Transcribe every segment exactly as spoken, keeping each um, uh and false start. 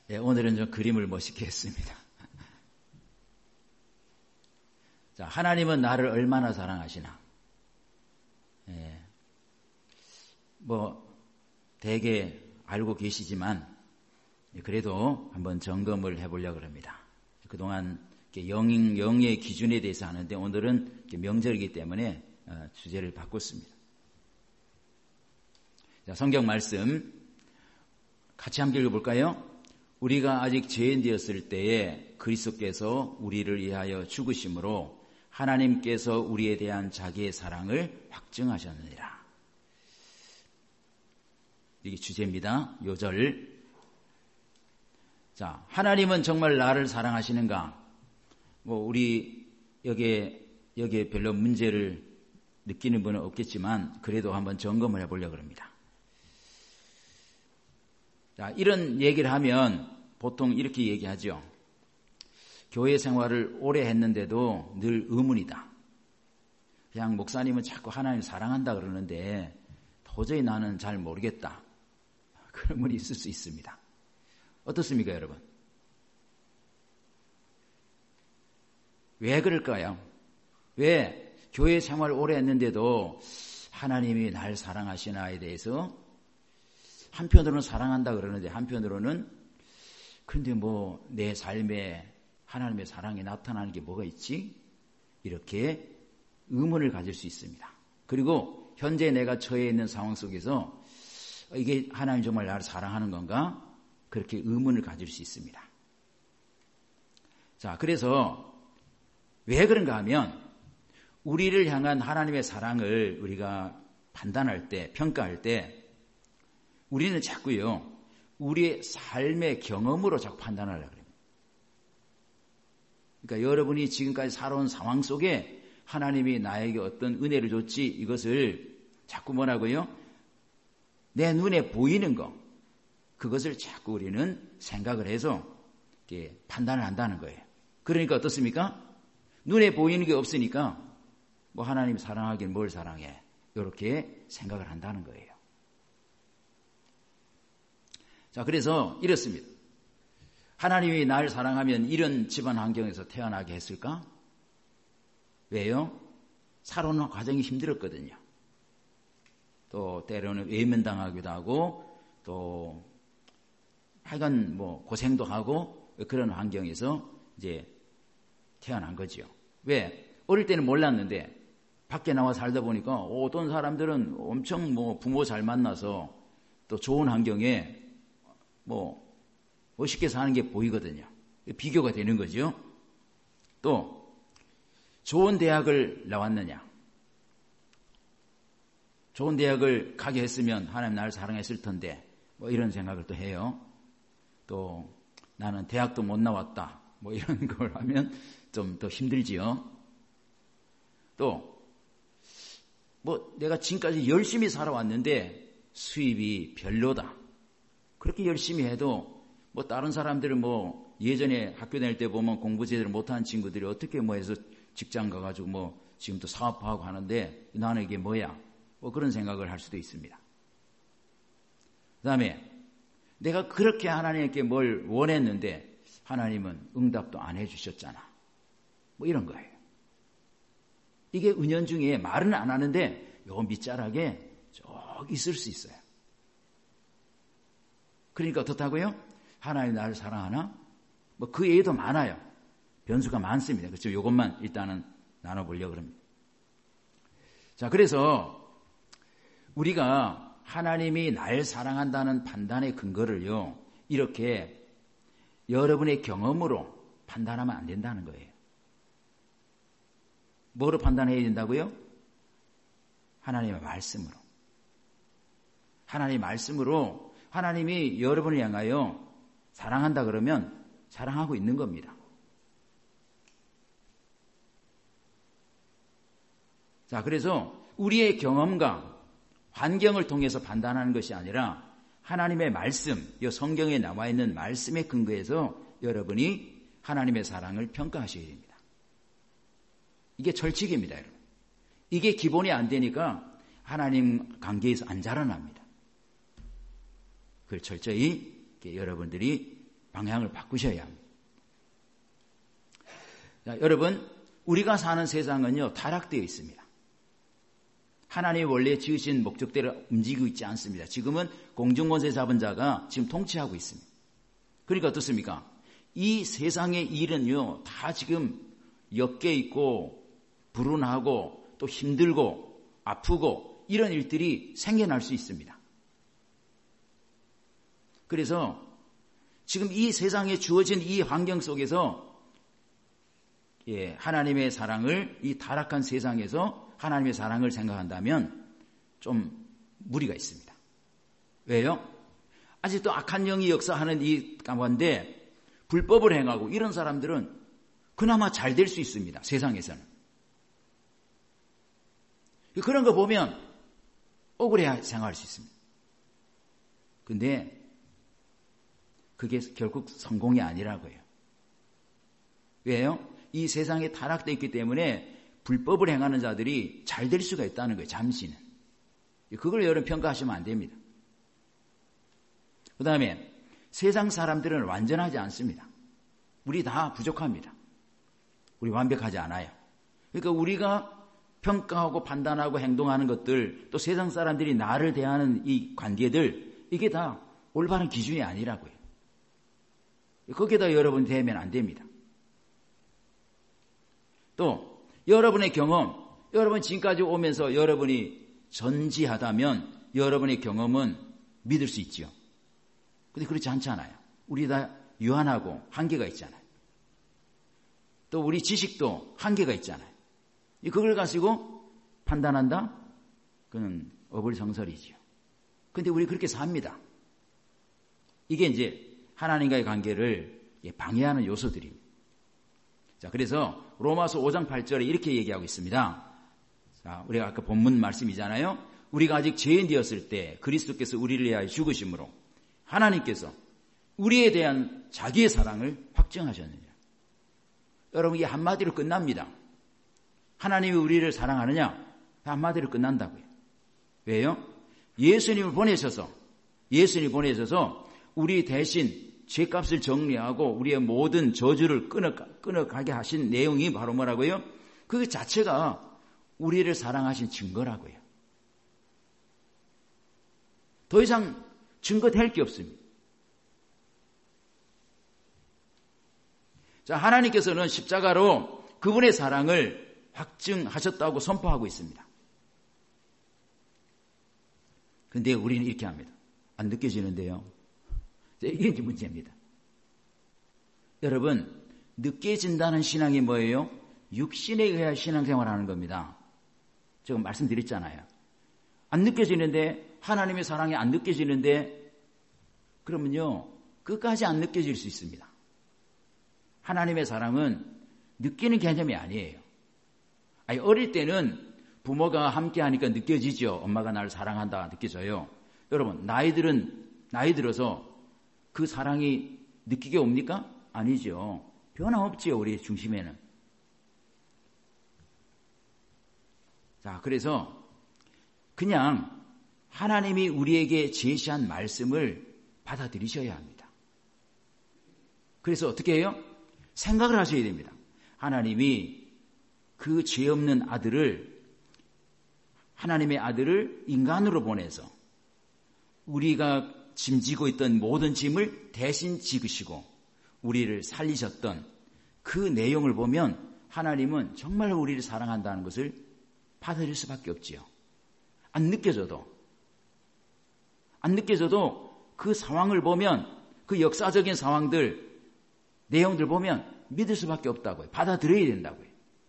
예, 오늘은 좀 그림을 멋있게 했습니다. 자, 하나님은 나를 얼마나 사랑하시나? 예, 뭐 대개 알고 계시지만 그래도 한번 점검을 해보려고 합니다. 그동안 영, 영의 기준에 대해서 하는데 오늘은 명절이기 때문에 주제를 바꿨습니다. 자, 성경 말씀 같이 함께 읽어볼까요? 우리가 아직 죄인 되었을 때에 그리스도께서 우리를 위하여 죽으심으로 하나님께서 우리에 대한 자기의 사랑을 확증하셨느니라. 이게 주제입니다. 요절. 자, 하나님은 정말 나를 사랑하시는가? 뭐 우리 여기에 여기에 별로 문제를 느끼는 분은 없겠지만 그래도 한번 점검을 해보려고 합니다. 자, 이런 얘기를 하면 보통 이렇게 얘기하죠. 교회 생활을 오래 했는데도 늘 의문이다. 그냥 목사님은 자꾸 하나님 사랑한다 그러는데 도저히 나는 잘 모르겠다. 그런 분이 있을 수 있습니다. 어떻습니까, 여러분? 왜 그럴까요? 왜 교회 생활을 오래 했는데도 하나님이 날 사랑하시나에 대해서 한편으로는 사랑한다 그러는데 한편으로는 근데 뭐 내 삶에 하나님의 사랑이 나타나는 게 뭐가 있지? 이렇게 의문을 가질 수 있습니다. 그리고 현재 내가 처해 있는 상황 속에서 이게 하나님 정말 나를 사랑하는 건가? 그렇게 의문을 가질 수 있습니다. 자, 그래서 왜 그런가 하면 우리를 향한 하나님의 사랑을 우리가 판단할 때, 평가할 때 우리는 자꾸요, 우리의 삶의 경험으로 자꾸 판단하려고 그래요. 그러니까 여러분이 지금까지 살아온 상황 속에 하나님이 나에게 어떤 은혜를 줬지 이것을 자꾸 뭐라고요? 내 눈에 보이는 거, 그것을 자꾸 우리는 생각을 해서 이렇게 판단을 한다는 거예요. 그러니까 어떻습니까? 눈에 보이는 게 없으니까 뭐 하나님 사랑하긴 뭘 사랑해, 이렇게 생각을 한다는 거예요. 자, 그래서 이렇습니다. 하나님이 나를 사랑하면 이런 집안 환경에서 태어나게 했을까? 왜요? 살아오는 과정이 힘들었거든요. 또 때로는 외면당하기도 하고 또 하여간 뭐 고생도 하고 그런 환경에서 이제 태어난 거죠. 왜? 어릴 때는 몰랐는데 밖에 나와 살다 보니까 어떤 사람들은 엄청 뭐 부모 잘 만나서 또 좋은 환경에 뭐 멋있게 사는 게 보이거든요. 비교가 되는 거죠. 또 좋은 대학을 나왔느냐, 좋은 대학을 가게 했으면 하나님 나를 사랑했을 텐데 뭐 이런 생각을 또 해요. 또 나는 대학도 못 나왔다 뭐 이런 걸 하면 좀 더 힘들지요. 또 뭐 내가 지금까지 열심히 살아왔는데 수입이 별로다. 그렇게 열심히 해도 뭐 다른 사람들은 뭐 예전에 학교 다닐 때 보면 공부 제대로 못하는 친구들이 어떻게 뭐 해서 직장 가가지고 뭐 지금도 사업하고 하는데 나는 이게 뭐야? 뭐 그런 생각을 할 수도 있습니다. 그 다음에 내가 그렇게 하나님께 뭘 원했는데 하나님은 응답도 안 해주셨잖아. 뭐 이런 거예요. 이게 은연중에 말은 안 하는데 요 밑자락에 쭉 있을 수 있어요. 그러니까 어떻다고요? 하나님 나를 사랑하나? 뭐 그 예도 많아요. 변수가 많습니다. 그렇죠? 이것만 일단은 나눠보려고 합니다. 자, 그래서 우리가 하나님이 날 사랑한다는 판단의 근거를요, 이렇게 여러분의 경험으로 판단하면 안 된다는 거예요. 뭐로 판단해야 된다고요? 하나님의 말씀으로. 하나님의 말씀으로 하나님이 여러분을 향하여 사랑한다 그러면 사랑하고 있는 겁니다. 자, 그래서 우리의 경험과 환경을 통해서 판단하는 것이 아니라 하나님의 말씀, 이 성경에 나와 있는 말씀에 근거해서 여러분이 하나님의 사랑을 평가하셔야 됩니다. 이게 철칙입니다, 여러분. 이게 기본이 안 되니까 하나님 관계에서 안 자라납니다. 그걸 철저히 여러분들이 방향을 바꾸셔야 합니다. 자, 여러분, 우리가 사는 세상은요, 타락되어 있습니다. 하나님이 원래 지으신 목적대로 움직이고 있지 않습니다. 지금은 공중권세 잡은 자가 지금 통치하고 있습니다. 그러니까 어떻습니까? 이 세상의 일은요, 다 지금 엮여 있고 불운하고 또 힘들고 아프고 이런 일들이 생겨날 수 있습니다. 그래서 지금 이 세상에 주어진 이 환경 속에서 예, 하나님의 사랑을 이 타락한 세상에서 하나님의 사랑을 생각한다면 좀 무리가 있습니다. 왜요? 아직도 악한 영이 역사하는 이 가운데 불법을 행하고 이런 사람들은 그나마 잘 될 수 있습니다. 세상에서는. 그런 거 보면 억울해 생각할 수 있습니다. 근데 그게 결국 성공이 아니라고요. 왜요? 이 세상에 타락되어 있기 때문에 불법을 행하는 자들이 잘 될 수가 있다는 거예요. 잠시는. 그걸 여러분 평가하시면 안 됩니다. 그 다음에 세상 사람들은 완전하지 않습니다. 우리 다 부족합니다. 우리 완벽하지 않아요. 그러니까 우리가 평가하고 판단하고 행동하는 것들, 또 세상 사람들이 나를 대하는 이 관계들, 이게 다 올바른 기준이 아니라고요. 거기에다 여러분이 대면 안 됩니다. 또 여러분의 경험, 여러분 지금까지 오면서 여러분이 전지하다면 여러분의 경험은 믿을 수 있죠. 근데 그렇지 않잖아요. 우리 다 유한하고 한계가 있잖아요. 또 우리 지식도 한계가 있잖아요. 그걸 가지고 판단한다? 그건 어불성설이지요. 근데 우리 그렇게 삽니다. 이게 이제 하나님과의 관계를 방해하는 요소들입니다. 자, 그래서 로마서 오 장 팔 절에 이렇게 얘기하고 있습니다. 자, 우리가 아까 본문 말씀이잖아요. 우리가 아직 죄인되었을 때 그리스도께서 우리를 위하여 죽으심으로 하나님께서 우리에 대한 자기의 사랑을 확증하셨느니라. 여러분, 이게 한마디로 끝납니다. 하나님이 우리를 사랑하느냐? 한마디로 끝난다고요. 왜요? 예수님을 보내셔서 예수님을 보내셔서 우리 대신 죄값을 정리하고 우리의 모든 저주를 끊어, 끊어가게 하신 내용이 바로 뭐라고요? 그 자체가 우리를 사랑하신 증거라고요. 더 이상 증거될 게 없습니다. 자, 하나님께서는 십자가로 그분의 사랑을 확증하셨다고 선포하고 있습니다. 그런데 우리는 이렇게 합니다. 안 느껴지는데요. 이게 이제 문제입니다. 여러분, 느껴진다는 신앙이 뭐예요? 육신에 의해 신앙생활하는 겁니다. 제가 말씀드렸잖아요. 안 느껴지는데, 하나님의 사랑이 안 느껴지는데, 그러면요, 끝까지 안 느껴질 수 있습니다. 하나님의 사랑은 느끼는 개념이 아니에요. 아니, 어릴 때는 부모가 함께 하니까 느껴지죠. 엄마가 나를 사랑한다 느껴져요. 여러분, 나이들은 나이 들어서 그 사랑이 느끼게 옵니까? 아니죠. 변함없지요, 우리 중심에는. 자, 그래서 그냥 하나님이 우리에게 제시한 말씀을 받아들이셔야 합니다. 그래서 어떻게 해요? 생각을 하셔야 됩니다. 하나님이 그 죄 없는 아들을, 하나님의 아들을 인간으로 보내서 우리가 짐지고 있던 모든 짐을 대신 지으시고 우리를 살리셨던 그 내용을 보면 하나님은 정말 우리를 사랑한다는 것을 받아들일 수밖에 없지요. 안 느껴져도 안 느껴져도 그 상황을 보면, 그 역사적인 상황들, 내용들 보면 믿을 수밖에 없다고요. 받아들여야 된다고요.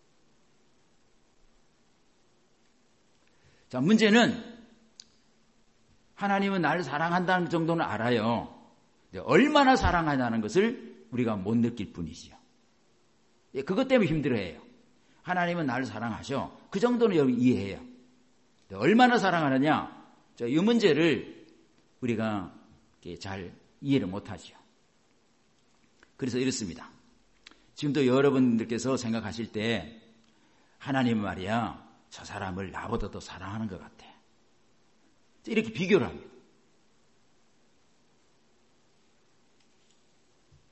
자, 문제는 하나님은 나를 사랑한다는 정도는 알아요. 얼마나 사랑하냐는 것을 우리가 못 느낄 뿐이지요. 그것 때문에 힘들어해요. 하나님은 나를 사랑하셔. 그 정도는 여러분 이해해요. 얼마나 사랑하느냐? 이 문제를 우리가 잘 이해를 못하죠. 그래서 이렇습니다. 지금도 여러분들께서 생각하실 때 하나님은 말이야, 저 사람을 나보다 더 사랑하는 것 같아. 이렇게 비교를 합니다.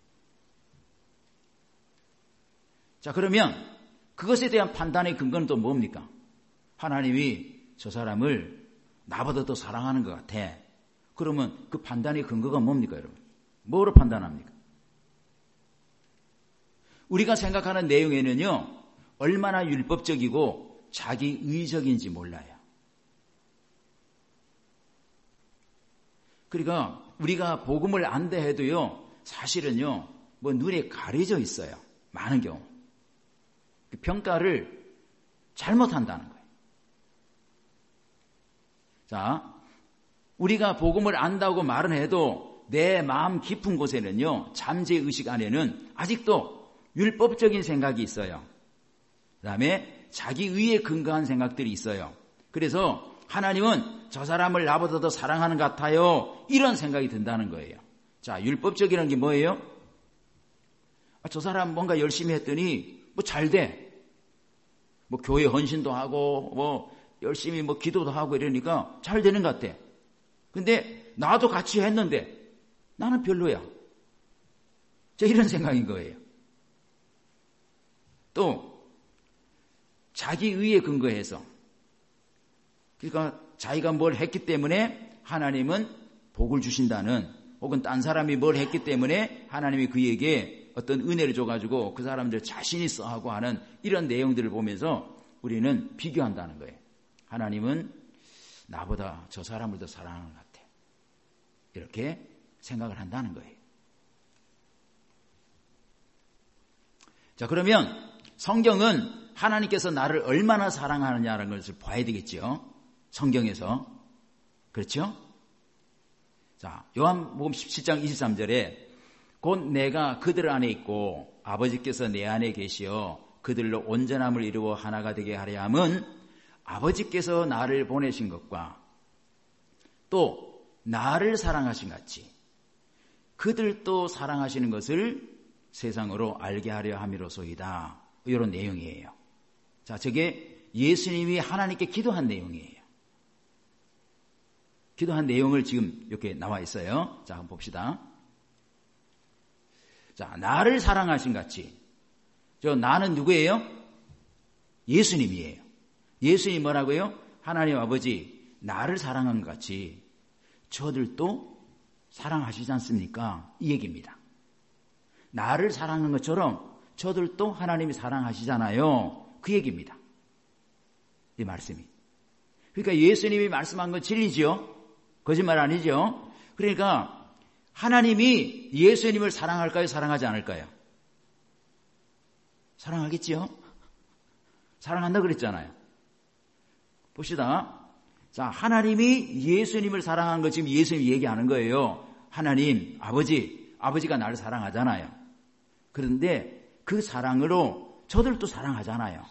자, 그러면 그것에 대한 판단의 근거는 또 뭡니까? 하나님이 저 사람을 나보다 더 사랑하는 것 같아. 그러면 그 판단의 근거가 뭡니까, 여러분? 뭐로 판단합니까? 우리가 생각하는 내용에는요, 얼마나 율법적이고 자기의적인지 몰라요. 그러니까 우리가 복음을 안다 해도요, 사실은요, 뭐 눈에 가려져 있어요. 많은 경우. 평가를 잘못한다는 거예요. 자, 우리가 복음을 안다고 말은 해도 내 마음 깊은 곳에는요, 잠재의식 안에는 아직도 율법적인 생각이 있어요. 그 다음에 자기의에 근거한 생각들이 있어요. 그래서 하나님은 저 사람을 나보다 더 사랑하는 것 같아요. 이런 생각이 든다는 거예요. 자, 율법적이라는 게 뭐예요? 아, 저 사람 뭔가 열심히 했더니 뭐 잘 돼. 뭐 교회 헌신도 하고 뭐 열심히 뭐 기도도 하고 이러니까 잘 되는 것 같아. 근데 나도 같이 했는데 나는 별로야. 저 이런 생각인 거예요. 또 자기 의에 근거해서, 그러니까 자기가 뭘 했기 때문에 하나님은 복을 주신다는, 혹은 딴 사람이 뭘 했기 때문에 하나님이 그에게 어떤 은혜를 줘가지고 그 사람들 자신 있어 하고 하는 이런 내용들을 보면서 우리는 비교한다는 거예요. 하나님은 나보다 저 사람을 더 사랑하는 것 같아. 이렇게 생각을 한다는 거예요. 자, 그러면 성경은 하나님께서 나를 얼마나 사랑하느냐는 것을 봐야 되겠죠. 성경에서. 그렇죠? 자, 요한복음 십칠 장 이십삼 절에 곧 내가 그들 안에 있고 아버지께서 내 안에 계시어 그들로 온전함을 이루어 하나가 되게 하려 함은 아버지께서 나를 보내신 것과 또 나를 사랑하신 같이 그들도 사랑하시는 것을 세상으로 알게 하려 함이로소이다. 이런 내용이에요. 자, 저게 예수님이 하나님께 기도한 내용이에요. 기도한 내용을 지금 이렇게 나와 있어요. 자, 한번 봅시다. 자, 나를 사랑하신 같이. 저 나는 누구예요? 예수님이에요. 예수님 뭐라고요? 하나님 아버지 나를 사랑한 것 같이 저들도 사랑하시지 않습니까? 이 얘기입니다. 나를 사랑한 것처럼 저들도 하나님이 사랑하시잖아요. 그 얘기입니다. 이 말씀이. 그러니까 예수님이 말씀한 건 진리죠. 거짓말 아니죠. 그러니까 하나님이 예수님을 사랑할까요? 사랑하지 않을까요? 사랑하겠지요. 사랑한다 그랬잖아요. 봅시다. 자, 하나님이 예수님을 사랑한 거 지금 예수님이 얘기하는 거예요. 하나님, 아버지, 아버지가 나를 사랑하잖아요. 그런데 그 사랑으로 저들도 사랑하잖아요.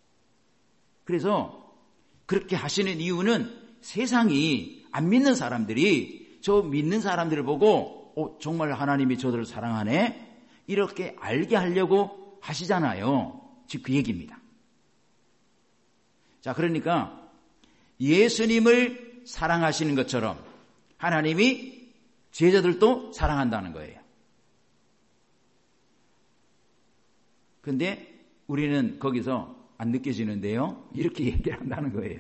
그래서 그렇게 하시는 이유는 세상이 안 믿는 사람들이 저 믿는 사람들을 보고 어, 정말 하나님이 저들을 사랑하네? 이렇게 알게 하려고 하시잖아요. 즉 그 얘기입니다. 자, 그러니까 예수님을 사랑하시는 것처럼 하나님이 제자들도 사랑한다는 거예요. 그런데 우리는 거기서 안 느껴지는데요. 이렇게 얘기를 한다는 거예요.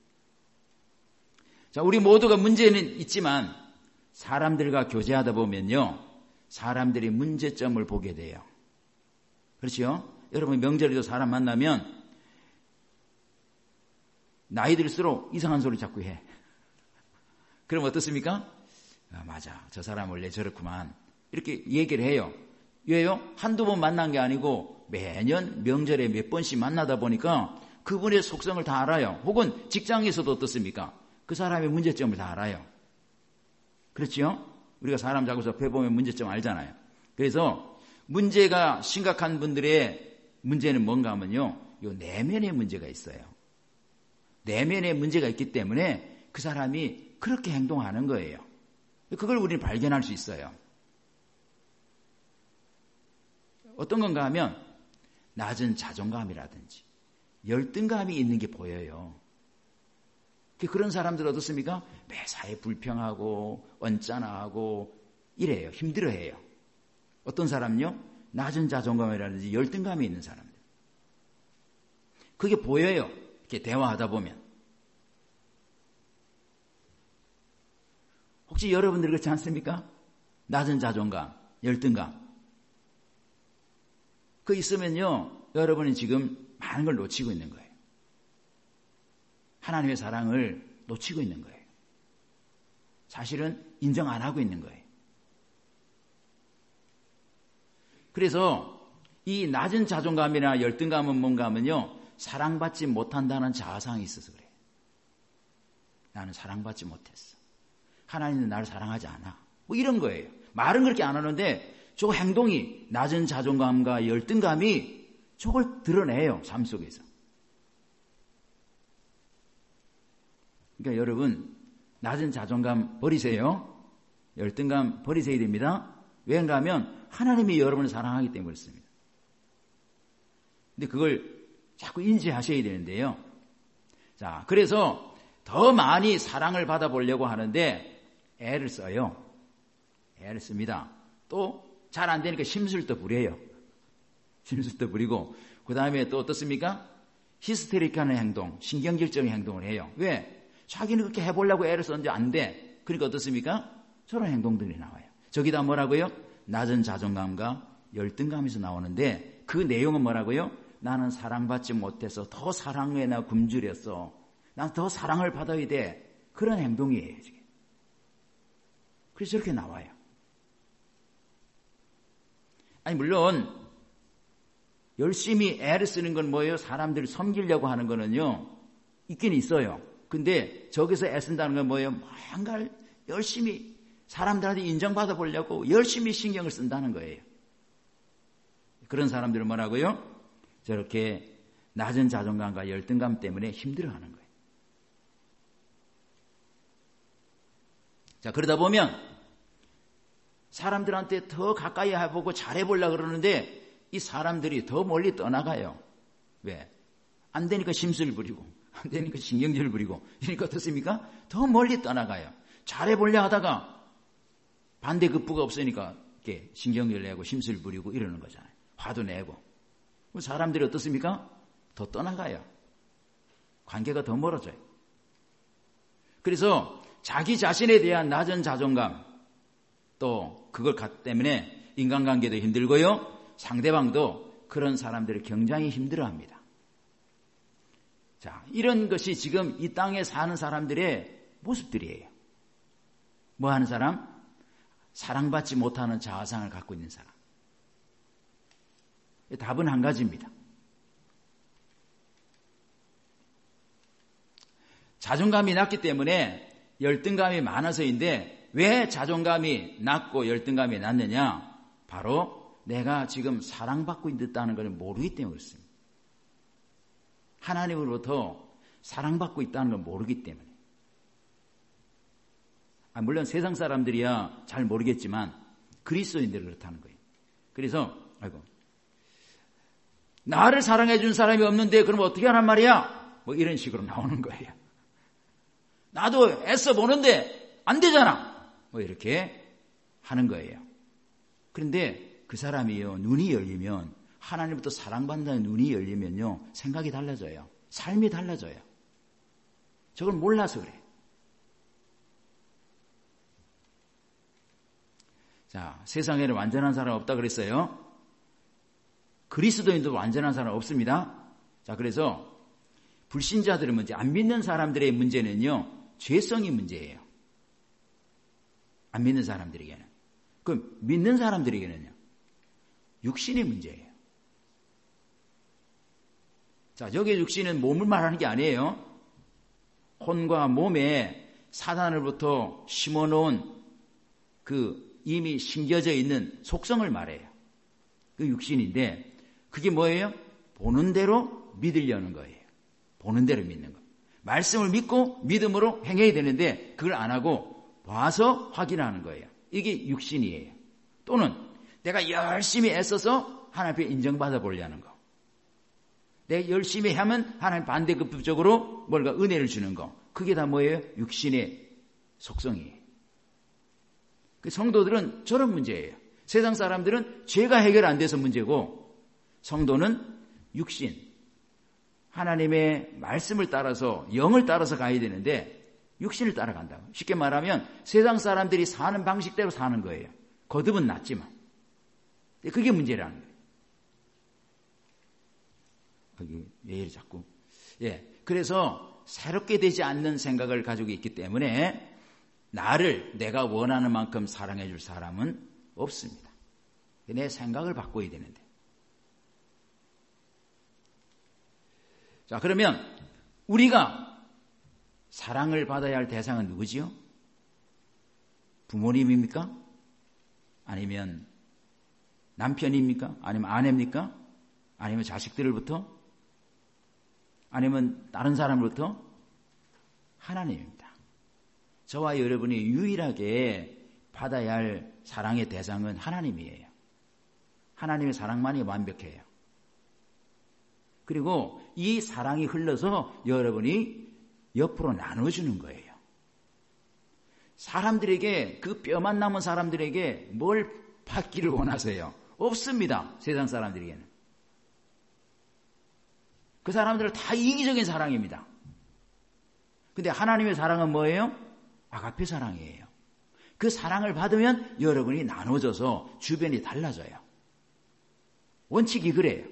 자, 우리 모두가 문제는 있지만 사람들과 교제하다 보면요. 사람들이 문제점을 보게 돼요. 그렇죠? 여러분 명절에도 사람 만나면 나이 들수록 이상한 소리 자꾸 해. 그럼 어떻습니까? 아, 맞아. 저 사람 원래 저렇구만. 이렇게 얘기를 해요. 왜요? 한두 번 만난 게 아니고 매년 명절에 몇 번씩 만나다 보니까 그분의 속성을 다 알아요. 혹은 직장에서도 어떻습니까? 그 사람의 문제점을 다 알아요. 그렇죠? 우리가 사람 잡고서 배 보면 문제점 알잖아요. 그래서 문제가 심각한 분들의 문제는 뭔가 하면요. 요 내면의 문제가 있어요. 내면의 문제가 있기 때문에 그 사람이 그렇게 행동하는 거예요. 그걸 우리는 발견할 수 있어요. 어떤 건가 하면 낮은 자존감이라든지 열등감이 있는 게 보여요. 그런 사람들 어떻습니까? 매사에 불평하고 언짢아하고 이래요. 힘들어해요. 어떤 사람은요? 낮은 자존감이라든지 열등감이 있는 사람들. 그게 보여요. 이렇게 대화하다 보면. 혹시 여러분들 그렇지 않습니까? 낮은 자존감, 열등감. 그 있으면요, 여러분이 지금 많은 걸 놓치고 있는 거예요. 하나님의 사랑을 놓치고 있는 거예요. 사실은 인정 안 하고 있는 거예요. 그래서 이 낮은 자존감이나 열등감은 뭔가 하면요, 사랑받지 못한다는 자아상이 있어서 그래요. 나는 사랑받지 못했어. 하나님은 나를 사랑하지 않아. 뭐 이런 거예요. 말은 그렇게 안 하는데 저 행동이, 낮은 자존감과 열등감이 저걸 드러내요. 삶 속에서. 그러니까 여러분, 낮은 자존감 버리세요. 열등감 버리셔야 됩니다. 왜인가 하면 하나님이 여러분을 사랑하기 때문에 그렇습니다. 근데 그걸 자꾸 인지하셔야 되는데요. 자, 그래서 더 많이 사랑을 받아보려고 하는데 애를 써요. 애를 씁니다. 또 잘 안 되니까 심술도 부려요. 심술도 부리고 그 다음에 또 어떻습니까? 히스테릭하는 행동, 신경질적인 행동을 해요. 왜? 자기는 그렇게 해보려고 애를 썼는데 안 돼. 그러니까 어떻습니까? 저런 행동들이 나와요. 저기다 뭐라고요? 낮은 자존감과 열등감에서 나오는데 그 내용은 뭐라고요? 나는 사랑받지 못해서 더 사랑에 나 굶주렸어. 난 더 사랑을 받아야 돼. 그런 행동이에요, 지금. 그래서 저렇게 나와요. 아니, 물론, 열심히 애를 쓰는 건 뭐예요? 사람들을 섬기려고 하는 거는요, 있긴 있어요. 근데 저기서 애쓴다는 건 뭐예요? 뭔가를 열심히 사람들한테 인정받아 보려고 열심히 신경을 쓴다는 거예요. 그런 사람들은 뭐라고요? 저렇게 낮은 자존감과 열등감 때문에 힘들어하는 거예요. 자, 그러다 보면 사람들한테 더 가까이 해보고 잘해보려고 그러는데 이 사람들이 더 멀리 떠나가요. 왜? 안 되니까 심술 부리고 안 되니까 신경질 부리고 이러니까 어떻습니까? 더 멀리 떠나가요. 잘해보려 하다가 반대급부가 없으니까 이렇게 신경질 내고 심술 부리고 이러는 거잖아요. 화도 내고. 사람들이 어떻습니까? 더 떠나가요. 관계가 더 멀어져요. 그래서 자기 자신에 대한 낮은 자존감 또 그걸 갖기 때문에 인간관계도 힘들고요. 상대방도 그런 사람들을 굉장히 힘들어합니다. 자, 이런 것이 지금 이 땅에 사는 사람들의 모습들이에요. 뭐 하는 사람? 사랑받지 못하는 자아상을 갖고 있는 사람. 답은 한 가지입니다. 자존감이 낮기 때문에 열등감이 많아서인데 왜 자존감이 낮고 열등감이 낮느냐? 바로 내가 지금 사랑받고 있다는 걸 모르기 때문에 그렇습니다. 하나님으로부터 사랑받고 있다는 걸 모르기 때문에. 아, 물론 세상 사람들이야 잘 모르겠지만 그리스도인들은 그렇다는 거예요. 그래서 아이고 나를 사랑해 준 사람이 없는데 그럼 어떻게 하란 말이야? 뭐 이런 식으로 나오는 거예요. 나도 애써 보는데 안 되잖아. 뭐 이렇게 하는 거예요. 그런데 그 사람이요, 눈이 열리면, 하나님부터 사랑받는다는 눈이 열리면요, 생각이 달라져요. 삶이 달라져요. 저걸 몰라서 그래요. 자, 세상에는 완전한 사람 없다 그랬어요. 그리스도인도 완전한 사람 없습니다. 자, 그래서 불신자들의 문제, 안 믿는 사람들의 문제는요, 죄성이 문제예요. 안 믿는 사람들에게는. 그럼 믿는 사람들에게는요, 육신의 문제예요. 자, 여기 육신은 몸을 말하는 게 아니에요. 혼과 몸에 사단으로부터 심어놓은 그 이미 심겨져 있는 속성을 말해요. 그 육신인데 그게 뭐예요? 보는 대로 믿으려는 거예요. 보는 대로 믿는 거. 말씀을 믿고 믿음으로 행해야 되는데 그걸 안 하고 봐서 확인하는 거예요. 이게 육신이에요. 또는 내가 열심히 애써서 하나님 앞에 인정받아 보려는 거. 내가 열심히 하면 하나님 반대급부적으로 뭔가 은혜를 주는 거. 그게 다 뭐예요? 육신의 속성이에요. 그 성도들은 저런 문제예요. 세상 사람들은 죄가 해결 안 돼서 문제고 성도는 육신, 하나님의 말씀을 따라서 영을 따라서 가야 되는데 육신을 따라간다고. 쉽게 말하면 세상 사람들이 사는 방식대로 사는 거예요. 거듭은 낫지만. 그게 문제라는 거예요. 여기 왜 이리 자꾸. 예. 그래서 새롭게 되지 않는 생각을 가지고 있기 때문에 나를 내가 원하는 만큼 사랑해 줄 사람은 없습니다. 내 생각을 바꿔야 되는데. 자, 그러면 우리가 사랑을 받아야 할 대상은 누구지요? 부모님입니까? 아니면 남편입니까? 아니면 아내입니까? 아니면 자식들로부터? 아니면 다른 사람으로부터? 하나님입니다. 저와 여러분이 유일하게 받아야 할 사랑의 대상은 하나님이에요. 하나님의 사랑만이 완벽해요. 그리고 이 사랑이 흘러서 여러분이 옆으로 나눠주는 거예요. 사람들에게, 그 뼈만 남은 사람들에게 뭘 받기를 원하세요? 없습니다. 세상 사람들에게는. 그 사람들은 다 이기적인 사랑입니다. 근데 하나님의 사랑은 뭐예요? 아가페 사랑이에요. 그 사랑을 받으면 여러분이 나눠져서 주변이 달라져요. 원칙이 그래요.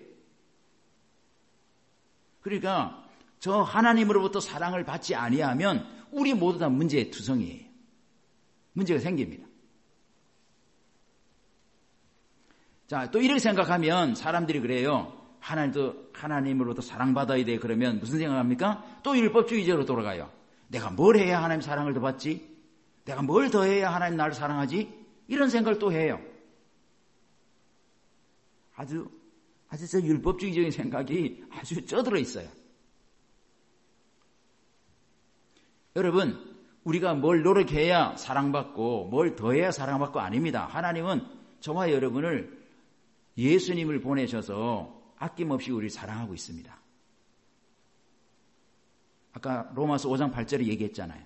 그러니까 저 하나님으로부터 사랑을 받지 아니하면 우리 모두 다 문제의 투성이에요. 문제가 생깁니다. 자, 또 이렇게 생각하면 사람들이 그래요. 하나님도, 하나님으로부터 사랑받아야 돼. 그러면 무슨 생각합니까? 또 율법주의자로 돌아가요. 내가 뭘 해야 하나님 사랑을 더 받지? 내가 뭘 더 해야 하나님 나를 사랑하지? 이런 생각을 또 해요. 아주, 아주 저 율법주의적인 생각이 아주 쩌들어 있어요. 여러분, 우리가 뭘 노력해야 사랑받고 뭘 더해야 사랑받고 아닙니다. 하나님은 저와 여러분을 예수님을 보내셔서 아낌없이 우리를 사랑하고 있습니다. 아까 로마서 오 장 팔 절에 얘기했잖아요.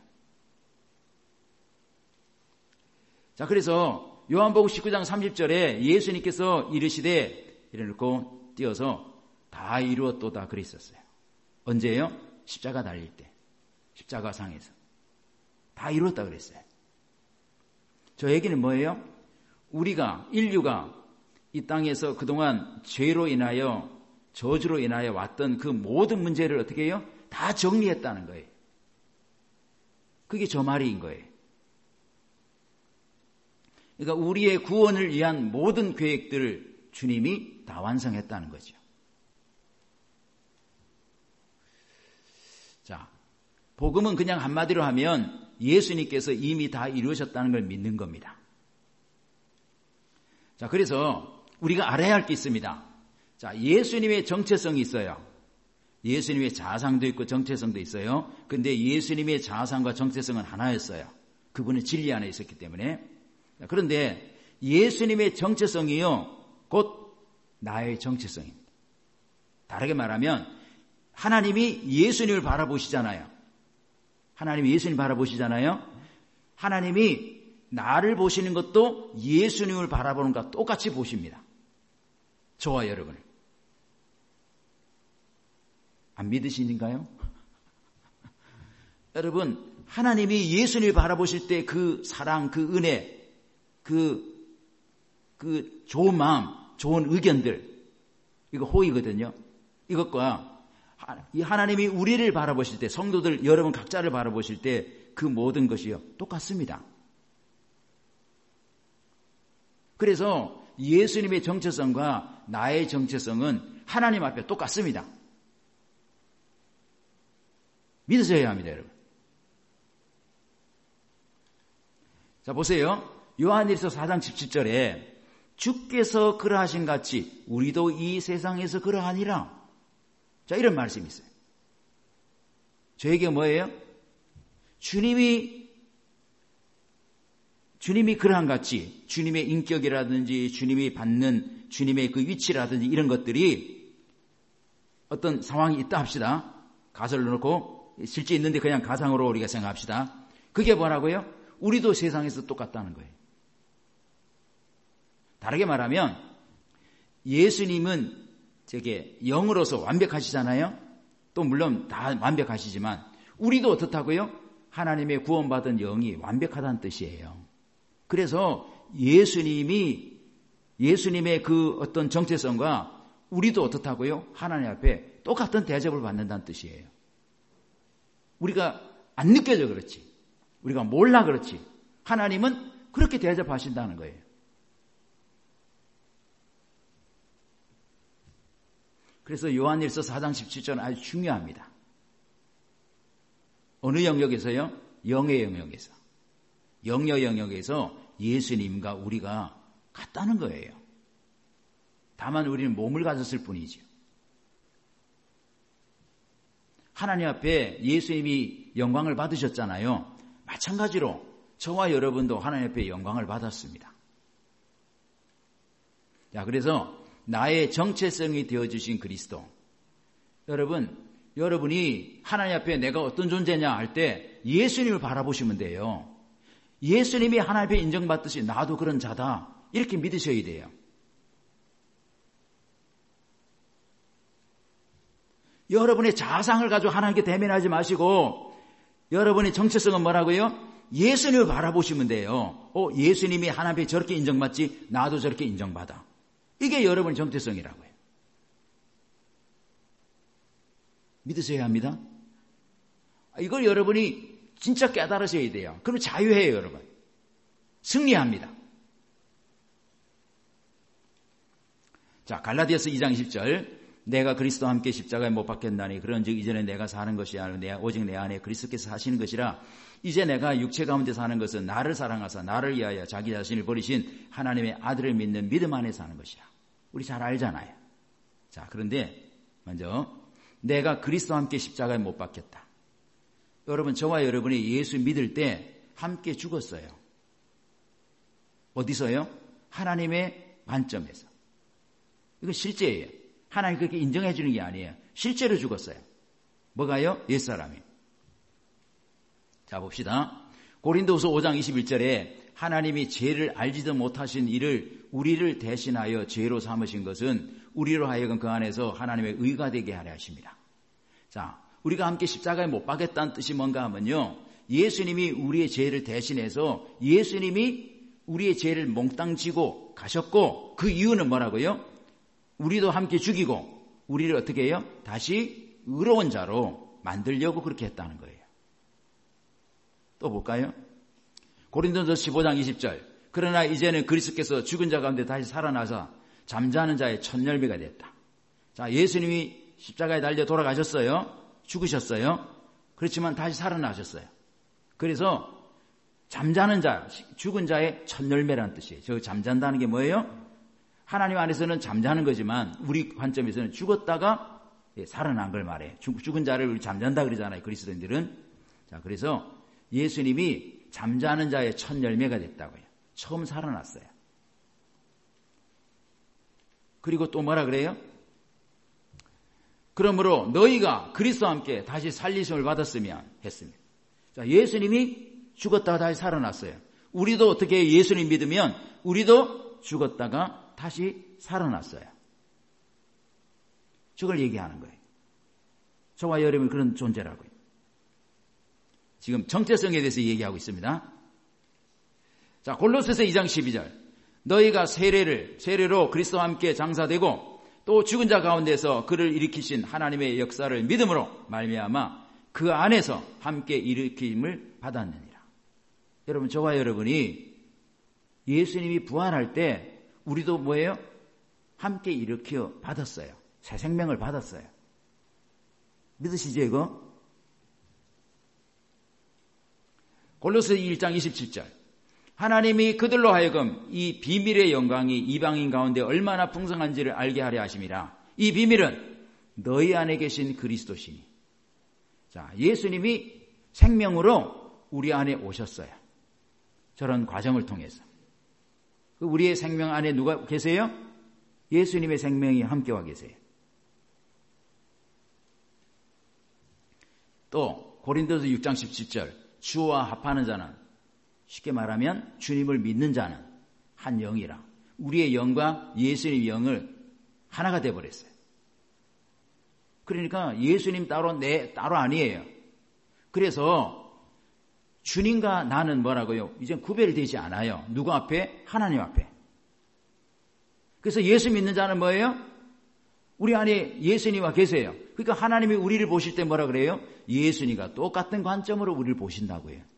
자, 그래서 요한복음 십구 장 삼십 절에 예수님께서 이르시되 이래놓고 띄어서 다 이루었도다 그랬었어요. 언제예요? 십자가 달릴 때. 십자가상에서. 다 이루었다 그랬어요. 저 얘기는 뭐예요? 우리가, 인류가 이 땅에서 그동안 죄로 인하여, 저주로 인하여 왔던 그 모든 문제를 어떻게 해요? 다 정리했다는 거예요. 그게 저 말인 거예요. 그러니까 우리의 구원을 위한 모든 계획들을 주님이 다 완성했다는 거죠. 자, 복음은 그냥 한마디로 하면 예수님께서 이미 다 이루셨다는 걸 믿는 겁니다. 자, 그래서 우리가 알아야 할 게 있습니다. 자, 예수님의 정체성이 있어요. 예수님의 자상도 있고 정체성도 있어요. 근데 예수님의 자상과 정체성은 하나였어요. 그분은 진리 안에 있었기 때문에. 그런데 예수님의 정체성이요, 곧 나의 정체성입니다. 다르게 말하면 하나님이 예수님을 바라보시잖아요. 하나님이 예수님을 바라보시잖아요. 하나님이 나를 보시는 것도 예수님을 바라보는 것과 똑같이 보십니다. 저와 여러분을. 안 믿으시는가요? 여러분, 하나님이 예수님을 바라보실 때 그 사랑, 그 은혜, 그, 그 좋은 마음, 좋은 의견들, 이거 호의거든요. 이것과 이 하나님이 우리를 바라보실 때, 성도들 여러분 각자를 바라보실 때 그 모든 것이요 똑같습니다. 그래서 예수님의 정체성과 나의 정체성은 하나님 앞에 똑같습니다. 믿으셔야 합니다, 여러분. 자, 보세요. 요한일서 사 장 십칠 절에 주께서 그러하신 같이 우리도 이 세상에서 그러하니라. 자, 이런 말씀이 있어요. 저에게 뭐예요? 주님이 주님이 그러한 같이 주님의 인격이라든지 주님이 받는 주님의 그 위치라든지 이런 것들이 어떤 상황이 있다 합시다. 가설로 놓고 실제 있는데 그냥 가상으로 우리가 생각합시다. 그게 뭐라고요? 우리도 세상에서 똑같다는 거예요. 다르게 말하면 예수님은 저게 영으로서 완벽하시잖아요. 또 물론 다 완벽하시지만 우리도 어떻다고요? 하나님의 구원받은 영이 완벽하다는 뜻이에요. 그래서 예수님이 예수님의 그 어떤 정체성과 우리도 어떻다고요? 하나님 앞에 똑같은 대접을 받는다는 뜻이에요. 우리가 안 느껴져 그렇지. 우리가 몰라 그렇지. 하나님은 그렇게 대접하신다는 거예요. 그래서 요한일서 사 장 십칠 절은 아주 중요합니다. 어느 영역에서요? 영의 영역에서. 영의 영역에서 예수님과 우리가 같다는 거예요. 다만 우리는 몸을 가졌을 뿐이죠. 하나님 앞에 예수님이 영광을 받으셨잖아요. 마찬가지로 저와 여러분도 하나님 앞에 영광을 받았습니다. 자, 그래서 나의 정체성이 되어주신 그리스도. 여러분, 여러분이 하나님 앞에 내가 어떤 존재냐 할 때 예수님을 바라보시면 돼요. 예수님이 하나님 앞에 인정받듯이 나도 그런 자다. 이렇게 믿으셔야 돼요. 여러분의 자상을 가지고 하나님께 대면하지 마시고 여러분의 정체성은 뭐라고요? 예수님을 바라보시면 돼요. 어, 예수님이 하나님 앞에 저렇게 인정받지 나도 저렇게 인정받아. 이게 여러분의 정체성이라고요. 믿으셔야 합니다. 이걸 여러분이 진짜 깨달으셔야 돼요. 그럼 자유해요, 여러분. 승리합니다. 자, 갈라디아서 이 장 이십 절. 내가 그리스도와 함께 십자가에 못 박혔나니 그런즉 이전에 내가 사는 것이 아니라 오직 내 안에 그리스도께서 사시는 것이라. 이제 내가 육체 가운데 사는 것은 나를 사랑하사 나를 위하여 자기 자신을 버리신 하나님의 아들을 믿는 믿음 안에 사는 것이라. 우리 잘 알잖아요. 자, 그런데 먼저 내가 그리스도와 함께 십자가에 못 박혔다. 여러분, 저와 여러분이 예수 믿을 때 함께 죽었어요. 어디서요? 하나님의 관점에서. 이건 실제예요. 하나님 그렇게 인정해 주는 게 아니에요. 실제로 죽었어요. 뭐가요? 옛사람이. 자, 봅시다. 고린도후서 오 장 이십일 절에 하나님이 죄를 알지도 못하신 이를 우리를 대신하여 죄로 삼으신 것은 우리로 하여금 그 안에서 하나님의 의가 되게 하려 하십니다. 자, 우리가 함께 십자가에 못 박혔다는 뜻이 뭔가 하면요. 예수님이 우리의 죄를 대신해서 예수님이 우리의 죄를 몽땅 지고 가셨고 그 이유는 뭐라고요? 우리도 함께 죽이고 우리를 어떻게 해요? 다시 의로운 자로 만들려고 그렇게 했다는 거예요. 또 볼까요? 고린도전서 십오 장 이십 절. 그러나 이제는 그리스도께서 죽은 자 가운데 다시 살아나서 잠자는 자의 첫 열매가 됐다. 자, 예수님이 십자가에 달려 돌아가셨어요. 죽으셨어요. 그렇지만 다시 살아나셨어요. 그래서 잠자는 자, 죽은 자의 첫 열매라는 뜻이에요. 저 잠잔다는 게 뭐예요? 하나님 안에서는 잠자는 거지만 우리 관점에서는 죽었다가 살아난 걸 말해요. 죽은 자를 우리 잠잔다 그러잖아요. 그리스도인들은. 자, 그래서 예수님이 잠자는 자의 첫 열매가 됐다고요. 처음 살아났어요. 그리고 또 뭐라 그래요? 그러므로 너희가 그리스도와 함께 다시 살리심을 받았으면 했습니다. 자, 예수님이 죽었다가 다시 살아났어요. 우리도 어떻게 예수님 믿으면 우리도 죽었다가 다시 살아났어요. 저걸 얘기하는 거예요. 저와 여러분이 그런 존재라고요. 지금 정체성에 대해서 얘기하고 있습니다. 자, 골로새서 이 장 십이 절. 너희가 세례를 세례로 그리스도와 함께 장사되고 또 죽은 자 가운데서 그를 일으키신 하나님의 역사를 믿음으로 말미암아 그 안에서 함께 일으킴을 받았느니라. 여러분, 저와 여러분이 예수님이 부활할 때 우리도 뭐예요? 함께 일으켜 받았어요. 새 생명을 받았어요. 믿으시죠, 이거? 골로새 일 장 이십칠 절. 하나님이 그들로 하여금 이 비밀의 영광이 이방인 가운데 얼마나 풍성한지를 알게 하려 하심이라. 이 비밀은 너희 안에 계신 그리스도시니. 자, 예수님이 생명으로 우리 안에 오셨어요. 저런 과정을 통해서. 우리의 생명 안에 누가 계세요? 예수님의 생명이 함께와 계세요. 또 고린도서 육 장 십칠 절. 주와 합하는 자는, 쉽게 말하면 주님을 믿는 자는 한 영이라. 우리의 영과 예수님의 영을 하나가 되어버렸어요. 그러니까 예수님 따로 내 따로 아니에요. 그래서 주님과 나는 뭐라고요? 이제 구별되지 않아요. 누구 앞에? 하나님 앞에. 그래서 예수 믿는 자는 뭐예요? 우리 안에 예수님과 계세요. 그러니까 하나님이 우리를 보실 때 뭐라 그래요? 예수님과 똑같은 관점으로 우리를 보신다고 해요.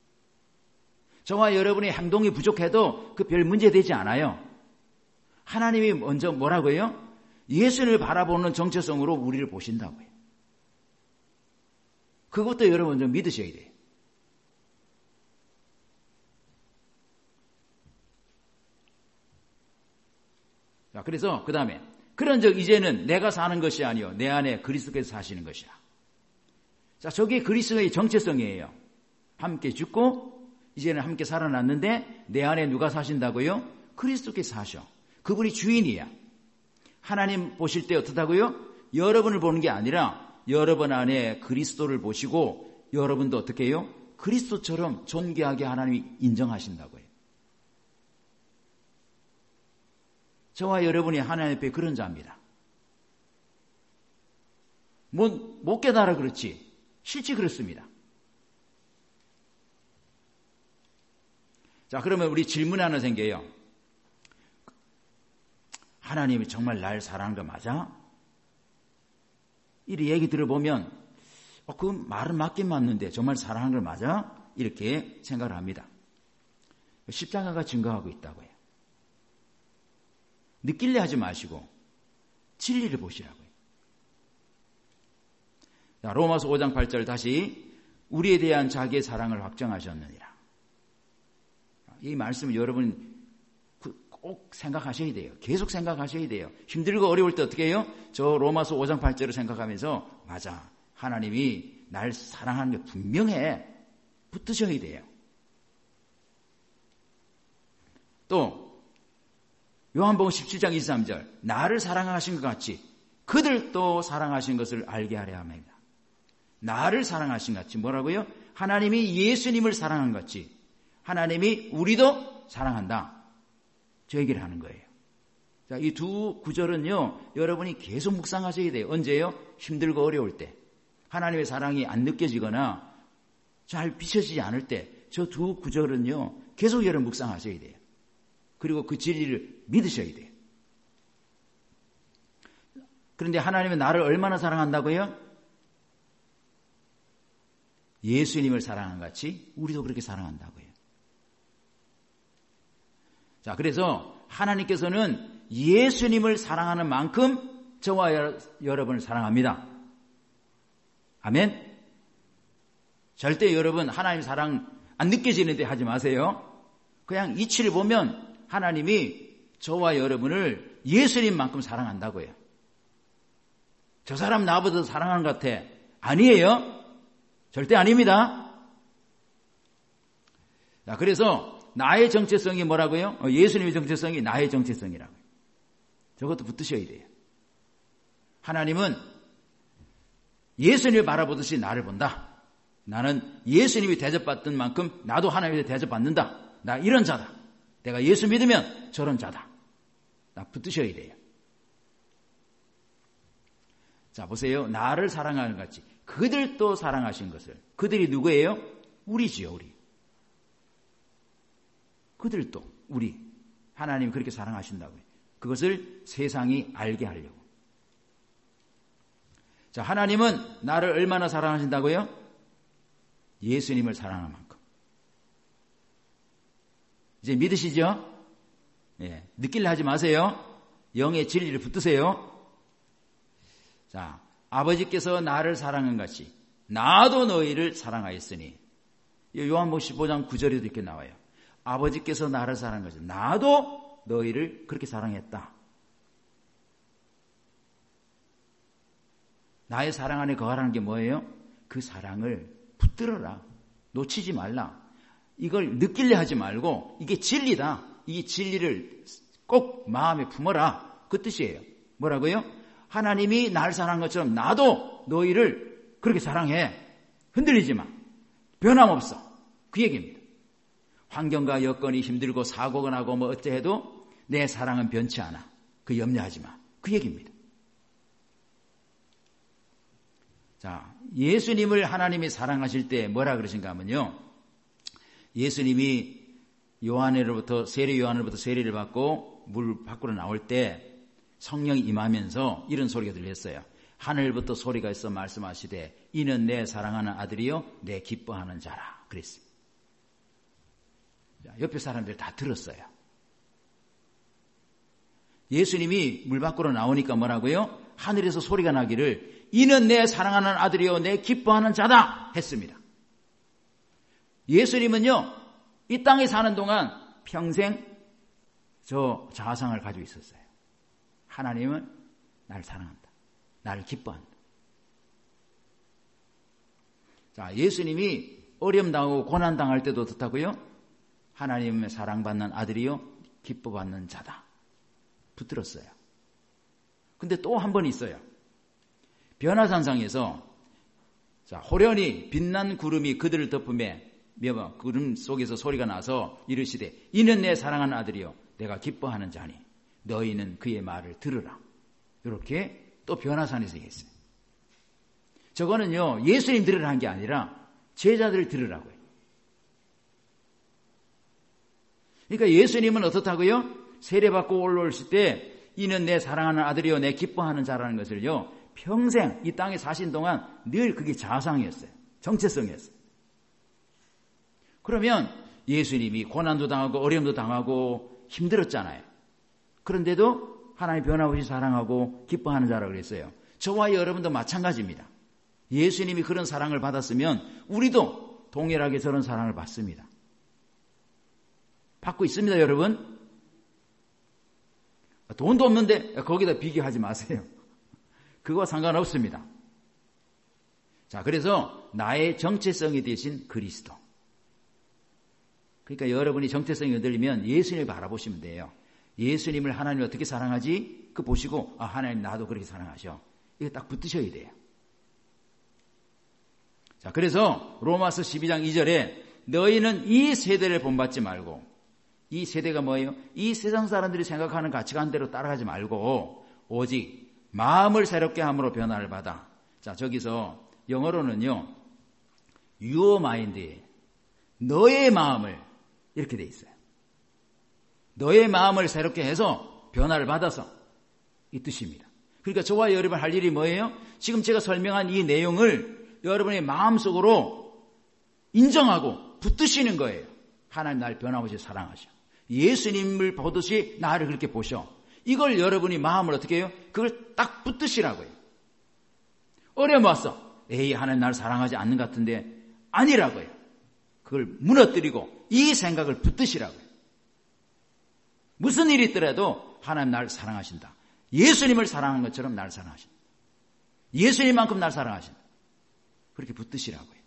저와 여러분의 행동이 부족해도 그 별 문제 되지 않아요. 하나님이 먼저 뭐라고 해요? 예수님을 바라보는 정체성으로 우리를 보신다고 해요. 그것도 여러분 좀 믿으셔야 돼요. 자, 그래서 그 다음에 그런즉 이제는 내가 사는 것이 아니요 내 안에 그리스도께서 사시는 것이라. 자, 저게 그리스도의 정체성이에요. 함께 죽고 이제는 함께 살아났는데 내 안에 누가 사신다고요? 그리스도께서 사셔. 그분이 주인이야. 하나님 보실 때 어떻다고요? 여러분을 보는 게 아니라 여러분 안에 그리스도를 보시고 여러분도 어떻게 해요? 그리스도처럼 존귀하게 하나님이 인정하신다고 해요. 저와 여러분이 하나님 앞에 그런 자입니다. 못, 못 깨달아 그렇지. 실제 그렇습니다. 자, 그러면 우리 질문 하나 생겨요. 하나님이 정말 날 사랑하는 거 맞아? 이 얘기 들어보면 어, 그 말은 맞긴 맞는데 정말 사랑하는 거 맞아? 이렇게 생각을 합니다. 십자가가 증거하고 있다고 해요. 느낄래 하지 마시고 진리를 보시라고요. 자, 로마서 오 장 팔 절 다시 우리에 대한 자기의 사랑을 확정하셨느니라. 이 말씀을 여러분 꼭 생각하셔야 돼요. 계속 생각하셔야 돼요. 힘들고 어려울 때 어떻게 해요? 저 로마서 오 장 팔 절을 생각하면서 맞아. 하나님이 날 사랑하는 게 분명해. 붙드셔야 돼요. 또 요한복음 십칠 장 이십삼 절 나를 사랑하신 것 같이 그들도 사랑하신 것을 알게 하려 합니다. 나를 사랑하신 것 같이 뭐라고요? 하나님이 예수님을 사랑한 것 같이 하나님이 우리도 사랑한다. 저 얘기를 하는 거예요. 자, 이 두 구절은요, 여러분이 계속 묵상하셔야 돼요. 언제요? 힘들고 어려울 때. 하나님의 사랑이 안 느껴지거나 잘 비춰지지 않을 때, 저 두 구절은요, 계속 여러분 묵상하셔야 돼요. 그리고 그 진리를 믿으셔야 돼요. 그런데 하나님은 나를 얼마나 사랑한다고요? 예수님을 사랑한 같이 우리도 그렇게 사랑한다고요. 자, 그래서 하나님께서는 예수님을 사랑하는 만큼 저와 여, 여러분을 사랑합니다. 아멘? 절대 여러분 하나님 사랑 안 느껴지는데 하지 마세요. 그냥 이치를 보면 하나님이 저와 여러분을 예수님만큼 사랑한다고요. 저 사람 나보다 사랑하는 것 같아. 아니에요. 절대 아닙니다. 자, 그래서 나의 정체성이 뭐라고요? 예수님의 정체성이 나의 정체성이라고요. 저것도 붙드셔야 돼요. 하나님은 예수님을 바라보듯이 나를 본다. 나는 예수님이 대접받던 만큼 나도 하나님께 대접받는다. 나 이런 자다. 내가 예수 믿으면 저런 자다. 나 붙드셔야 돼요. 자, 보세요. 나를 사랑하는 것 같이 그들도 사랑하신 것을. 그들이 누구예요? 우리지요, 우리. 그들도 우리. 하나님이 그렇게 사랑하신다고요. 그것을 세상이 알게 하려고. 자, 하나님은 나를 얼마나 사랑하신다고요? 예수님을 사랑하는 만큼. 이제 믿으시죠? 예, 느낄래 하지 마세요. 영의 진리를 붙드세요. 자, 아버지께서 나를 사랑한 같이 나도 너희를 사랑하였으니. 요한복음 십오 장 구 절에도 이렇게 나와요. 아버지께서 나를 사랑한 것이 나도 너희를 그렇게 사랑했다. 나의 사랑 안에 거하라는 게 뭐예요? 그 사랑을 붙들어라. 놓치지 말라. 이걸 느낄래 하지 말고 이게 진리다. 이 진리를 꼭 마음에 품어라. 그 뜻이에요. 뭐라고요? 하나님이 날 사랑한 것처럼 나도 너희를 그렇게 사랑해. 흔들리지 마. 변함없어. 그 얘기입니다. 환경과 여건이 힘들고 사고가 나고 뭐 어째 해도 내 사랑은 변치 않아. 그 염려하지 마. 그 얘기입니다. 자, 예수님을 하나님이 사랑하실 때 뭐라 그러신가 하면요. 예수님이 요한으로부터 세례 요한으로부터 세례를 받고 물 밖으로 나올 때 성령이 임하면서 이런 소리가 들렸어요. 하늘부터 소리가 있어 말씀하시되 이는 내 사랑하는 아들이요 내 기뻐하는 자라 그랬어요. 자, 옆에 사람들 다 들었어요. 예수님이 물 밖으로 나오니까 뭐라고요? 하늘에서 소리가 나기를 이는 내 사랑하는 아들이요 내 기뻐하는 자다 했습니다. 예수님은요 이 땅에 사는 동안 평생 저 자아상을 가지고 있었어요. 하나님은 나를 사랑한다. 나를 기뻐한다. 자, 예수님이 어려움 당하고 고난 당할 때도 어떻다고요? 하나님의 사랑받는 아들이요 기뻐받는 자다. 붙들었어요. 근데 또 한 번 있어요. 변화산상에서 자, 호련히 빛난 구름이 그들을 덮음에 몇 구름 속에서 소리가 나서 이르시되 이는 내 사랑하는 아들이요 내가 기뻐하는 자니 너희는 그의 말을 들으라. 이렇게 또 변화산에서 했어요. 저거는요 예수님 들으라 한 게 아니라 제자들 들으라고요. 그러니까 예수님은 어떻다고요? 세례받고 올라오실 때 이는 내 사랑하는 아들이요 내 기뻐하는 자라는 것을요 평생 이 땅에 사신 동안 늘 그게 자상이었어요. 정체성이었어요. 그러면 예수님이 고난도 당하고 어려움도 당하고 힘들었잖아요. 그런데도 하나님 변함없이 사랑하고 기뻐하는 자라고 그랬어요. 저와 여러분도 마찬가지입니다. 예수님이 그런 사랑을 받았으면 우리도 동일하게 저런 사랑을 받습니다. 받고 있습니다, 여러분. 돈도 없는데 거기다 비교하지 마세요. 그거 상관없습니다. 자, 그래서 나의 정체성이 되신 그리스도. 그러니까 여러분이 정체성이 흔들리면 예수님을 바라보시면 돼요. 예수님을 하나님이 어떻게 사랑하지? 그 보시고 아 하나님 나도 그렇게 사랑하셔. 이거 딱 붙으셔야 돼요. 자, 그래서 로마서 십이 장 이 절에 너희는 이 세대를 본받지 말고 이 세대가 뭐예요? 이 세상 사람들이 생각하는 가치관대로 따라가지 말고 오직 마음을 새롭게 함으로 변화를 받아. 자, 저기서 영어로는요. Your mind, 너의 마음을 이렇게 돼 있어요. 너의 마음을 새롭게 해서 변화를 받아서 이 뜻입니다. 그러니까 저와 여러분 할 일이 뭐예요? 지금 제가 설명한 이 내용을 여러분의 마음속으로 인정하고 붙드시는 거예요. 하나님 나를 변함없이 사랑하셔. 예수님을 보듯이 나를 그렇게 보셔. 이걸 여러분이 마음을 어떻게 해요? 그걸 딱 붙드시라고요. 어려움 왔어. 에이 하나님 나를 사랑하지 않는 것 같은데 아니라고요. 그걸 무너뜨리고 이 생각을 붙드시라고요. 무슨 일이 있더라도 하나님 나를 사랑하신다. 예수님을 사랑하는 것처럼 나를 사랑하신다. 예수님만큼 나를 사랑하신다. 그렇게 붙드시라고요.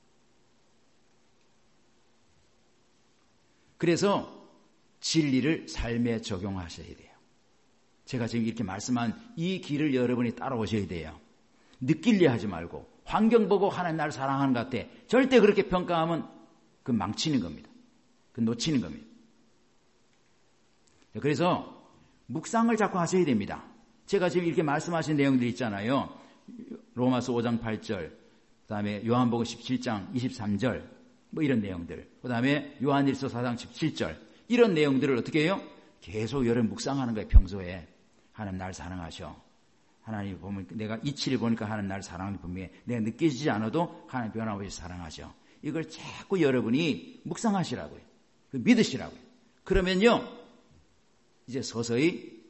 그래서 진리를 삶에 적용하셔야 돼요. 제가 지금 이렇게 말씀한 이 길을 여러분이 따라오셔야 돼요. 느낄려 하지 말고 환경 보고 하나님 나를 사랑하는 것 같아. 절대 그렇게 평가하면 그 망치는 겁니다. 그 놓치는 겁니다. 그래서 묵상을 자꾸 하셔야 됩니다. 제가 지금 이렇게 말씀하신 내용들이 있잖아요. 로마서 오 장 팔 절, 그 다음에 요한복음 십칠 장 이십삼 절, 뭐 이런 내용들, 그 다음에 요한일서 사 장 십칠 절, 이런 내용들을 어떻게 해요? 계속 여러분 묵상하는 거예요. 평소에 하나님 나를 사랑하셔. 하나님 보면 내가 이치를 보니까 하나님 나를 사랑하는 게 분명해. 내가 느끼지 않아도 하나님 변함없이 사랑하셔. 이걸 자꾸 여러분이 묵상하시라고요. 믿으시라고요. 그러면요 이제 서서히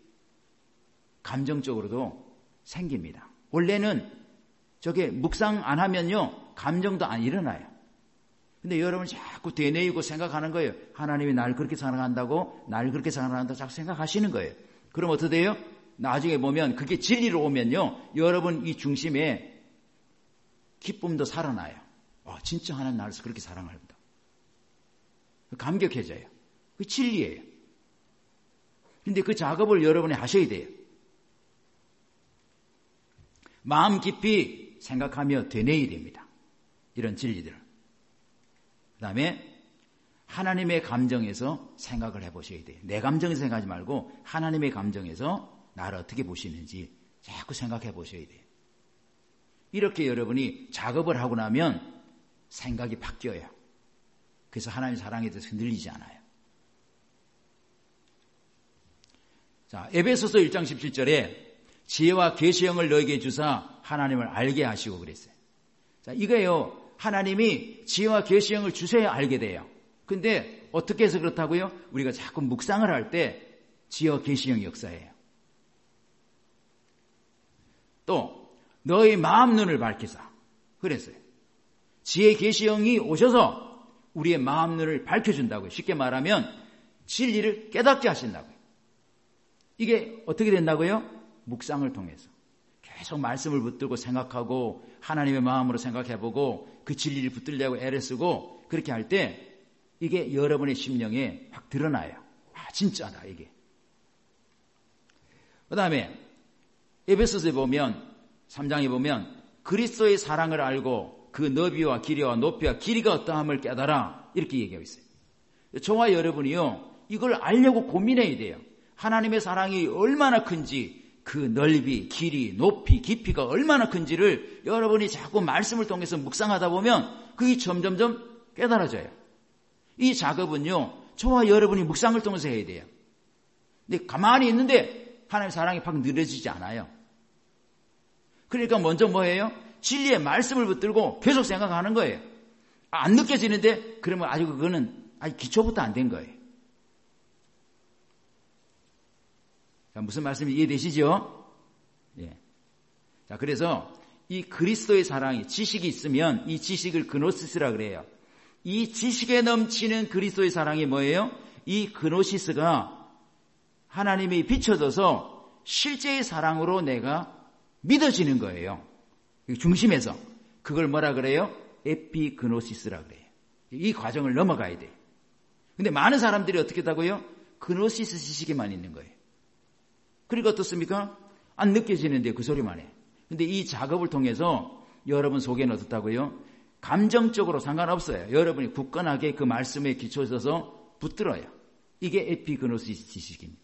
감정적으로도 생깁니다. 원래는 저게 묵상 안 하면요 감정도 안 일어나요. 근데 여러분 자꾸 되뇌이고 생각하는 거예요. 하나님이 나를 그렇게 사랑한다고, 나를 그렇게 사랑한다고 자꾸 생각하시는 거예요. 그럼 어떻게 돼요? 나중에 보면 그게 진리로 오면요 여러분 이 중심에 기쁨도 살아나요. 아, 진짜 하나님 나를 그렇게 사랑한다. 감격해져요. 그 진리예요. 근데 그 작업을 여러분이 하셔야 돼요. 마음 깊이 생각하며 되뇌어야 됩니다. 이런 진리들을. 그 다음에 하나님의 감정에서 생각을 해보셔야 돼요. 내 감정에서 생각하지 말고 하나님의 감정에서 나를 어떻게 보시는지 자꾸 생각해 보셔야 돼요. 이렇게 여러분이 작업을 하고 나면 생각이 바뀌어요. 그래서 하나님 사랑에 대해서 흔들리지 않아요. 자, 에베소서 일 장 십칠 절에 지혜와 계시형을 너에게 주사 하나님을 알게 하시고 그랬어요. 자, 이거예요. 하나님이 지혜와 계시형을 주셔야 알게 돼요. 근데 어떻게 해서 그렇다고요? 우리가 자꾸 묵상을 할 때 지혜와 계시형이 역사해요. 또 너의 마음 눈을 밝히사 그랬어요. 지혜 계시형이 오셔서 우리의 마음 눈을 밝혀준다고요. 쉽게 말하면 진리를 깨닫게 하신다고요. 이게 어떻게 된다고요? 묵상을 통해서 계속 말씀을 붙들고 생각하고 하나님의 마음으로 생각해보고 그 진리를 붙들려고 애를 쓰고 그렇게 할 때 이게 여러분의 심령에 확 드러나요. 아, 진짜다 이게. 그 다음에 에베소서에 보면 삼 장에 보면 그리스도의 사랑을 알고 그 너비와 길이와 높이와 길이가 어떠함을 깨달아 이렇게 얘기하고 있어요. 저와 여러분이요 이걸 알려고 고민해야 돼요. 하나님의 사랑이 얼마나 큰지 그 넓이, 길이, 높이, 깊이가 얼마나 큰지를 여러분이 자꾸 말씀을 통해서 묵상하다 보면 그게 점점점 깨달아져요. 이 작업은요 저와 여러분이 묵상을 통해서 해야 돼요. 근데 가만히 있는데 하나님의 사랑이 팍 느려지지 않아요. 그러니까 먼저 뭐예요? 진리의 말씀을 붙들고 계속 생각하는 거예요. 안 느껴지는데 그러면 아직 그거는 아직 기초부터 안 된 거예요. 자, 무슨 말씀이 이해되시죠? 예. 자, 그래서 이 그리스도의 사랑이 지식이 있으면 이 지식을 그노시스라 그래요. 이 지식에 넘치는 그리스도의 사랑이 뭐예요? 이 그노시스가 하나님이 비춰져서 실제의 사랑으로 내가 믿어지는 거예요. 중심에서. 그걸 뭐라 그래요? 에피그노시스라 그래요. 이 과정을 넘어가야 돼요. 근데 많은 사람들이 어떻게 했다고요? 그노시스 지식에만 있는 거예요. 그러니까 어떻습니까? 안 느껴지는데 그 소리만 해. 근데 이 작업을 통해서 여러분 속에는 어떻다고요? 감정적으로 상관없어요. 여러분이 굳건하게 그 말씀에 기초해서 붙들어요. 이게 에피그노시스 지식입니다.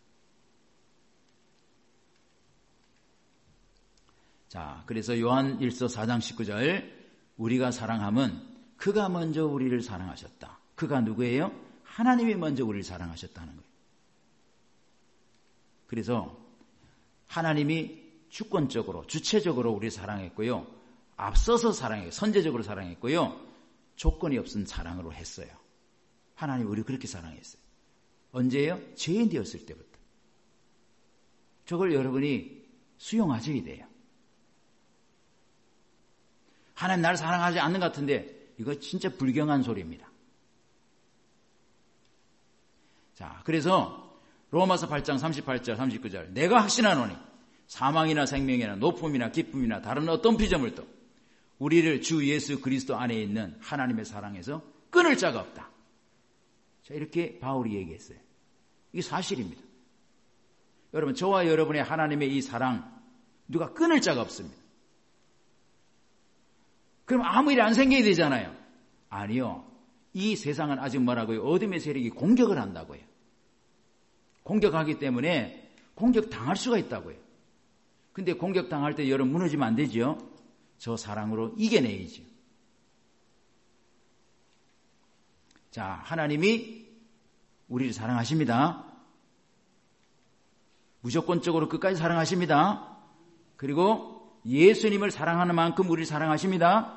자, 그래서 요한 일서 사 장 십구 절 우리가 사랑함은 그가 먼저 우리를 사랑하셨다. 그가 누구예요? 하나님이 먼저 우리를 사랑하셨다는 거예요. 그래서 하나님이 주권적으로 주체적으로 우리를 사랑했고요. 앞서서 사랑했고 선제적으로 사랑했고요. 조건이 없은 사랑으로 했어요. 하나님이 우리를 그렇게 사랑했어요. 언제예요? 죄인 되었을 때부터. 저걸 여러분이 수용하셔야 돼요. 하나님 나를 사랑하지 않는 것 같은데 이거 진짜 불경한 소리입니다. 자, 그래서 로마서 팔 장 삼십팔 절 삼십구 절 내가 확신하노니 사망이나 생명이나 높음이나 기쁨이나 다른 어떤 피조물도 우리를 주 예수 그리스도 안에 있는 하나님의 사랑에서 끊을 자가 없다. 자, 이렇게 바울이 얘기했어요. 이게 사실입니다. 여러분, 저와 여러분의 하나님의 이 사랑 누가 끊을 자가 없습니다. 그럼 아무 일 안 생겨야 되잖아요. 아니요. 이 세상은 아직 뭐라고요? 어둠의 세력이 공격을 한다고요. 공격하기 때문에 공격당할 수가 있다고요. 근데 공격당할 때 여러분 무너지면 안 되죠. 저 사랑으로 이겨내야죠. 자, 하나님이 우리를 사랑하십니다. 무조건적으로 끝까지 사랑하십니다. 그리고 예수님을 사랑하는 만큼 우리를 사랑하십니다.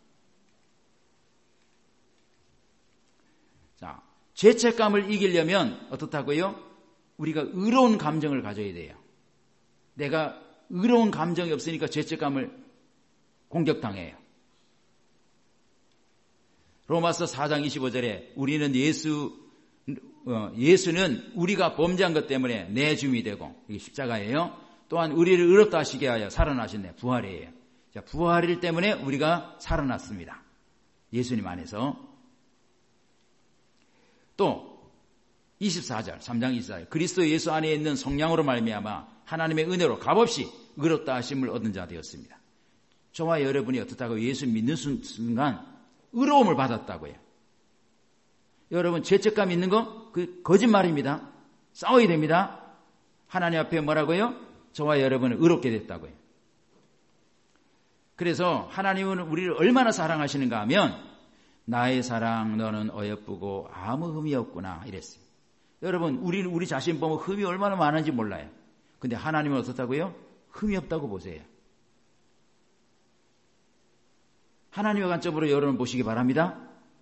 자, 죄책감을 이기려면 어떻다고요? 우리가 의로운 감정을 가져야 돼요. 내가 의로운 감정이 없으니까 죄책감을 공격당해요. 로마서 사 장 이십오 절에 우리는 예수, 어, 예수는 우리가 범죄한 것 때문에 내 주임이 되고, 이게 십자가예요. 또한 우리를 의롭다 하시게 하여 살아나셨네. 부활이에요. 자, 부활일 때문에 우리가 살아났습니다. 예수님 안에서. 또 이십사 절, 삼 장 이십사 절 그리스도 예수 안에 있는 성령으로 말미암아 하나님의 은혜로 값없이 의롭다 하심을 얻은 자 되었습니다. 저와 여러분이 어떻다고 예수 믿는 순간 의로움을 받았다고요. 여러분 죄책감 있는 거 그 거짓말입니다. 싸워야 됩니다. 하나님 앞에 뭐라고요? 저와 여러분은 의롭게 됐다고요. 그래서 하나님은 우리를 얼마나 사랑하시는가 하면 나의 사랑 너는 어여쁘고 아무 흠이 없구나 이랬어요. 여러분 우리는 우리 자신 보면 흠이 얼마나 많은지 몰라요. 근데 하나님은 어떻다고요? 흠이 없다고 보세요. 하나님의 관점으로 여러분 보시기 바랍니다.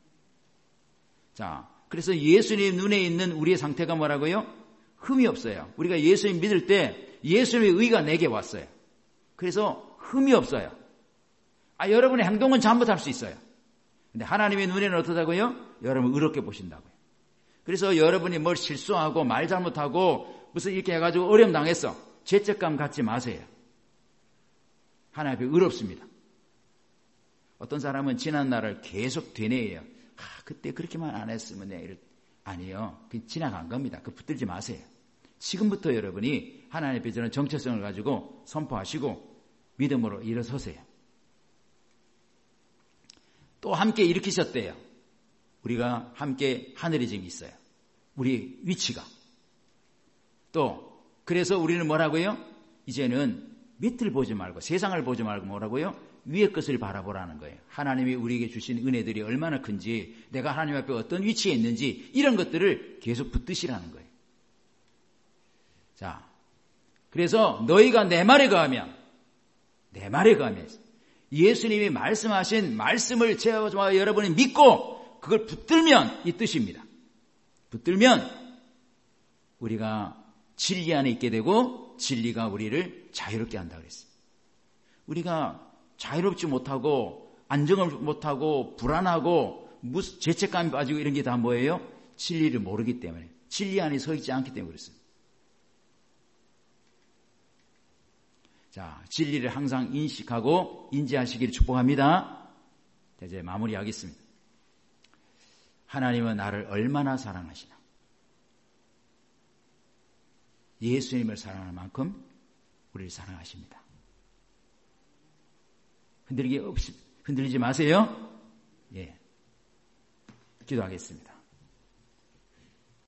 자, 그래서 예수님 눈에 있는 우리의 상태가 뭐라고요? 흠이 없어요. 우리가 예수님 믿을 때 예수님의 의가 내게 왔어요. 그래서 흠이 없어요. 아, 여러분의 행동은 잘못할 수 있어요. 근데 하나님의 눈에는 어떠다고요? 여러분 의롭게 보신다고요. 그래서 여러분이 뭘 실수하고 말 잘못하고 무슨 이렇게 해가지고 어려움 당했어. 죄책감 갖지 마세요. 하나님 앞에 의롭습니다. 어떤 사람은 지난 날을 계속 되뇌어요. 아, 그때 그렇게만 안 했으면 내일. 아니요. 그 지나간 겁니다. 그 붙들지 마세요. 지금부터 여러분이 하나님 앞에 저는 정체성을 가지고 선포하시고 믿음으로 일어서세요. 또 함께 일으키셨대요. 우리가 함께 하늘에 지금 있어요. 우리 위치가. 또 그래서 우리는 뭐라고요? 이제는 밑을 보지 말고 세상을 보지 말고 뭐라고요? 위의 것을 바라보라는 거예요. 하나님이 우리에게 주신 은혜들이 얼마나 큰지, 내가 하나님 앞에 어떤 위치에 있는지 이런 것들을 계속 붙드시라는 거예요. 자, 그래서 너희가 내 말에 거하면, 내 말에 거하면 예수님이 말씀하신 말씀을 제가 여러분이 믿고 그걸 붙들면 이 뜻입니다. 붙들면 우리가 진리 안에 있게 되고 진리가 우리를 자유롭게 한다 그랬어요. 우리가 자유롭지 못하고 안정을 못하고 불안하고 무슨 죄책감이 빠지고 이런 게 다 뭐예요? 진리를 모르기 때문에, 진리 안에 서 있지 않기 때문에 그렇습니다. 자, 진리를 항상 인식하고 인지하시기를 축복합니다. 자, 이제 마무리하겠습니다. 하나님은 나를 얼마나 사랑하시나? 예수님을 사랑하는 만큼 우리를 사랑하십니다. 흔들기 없이 흔들리지 마세요. 예, 기도하겠습니다.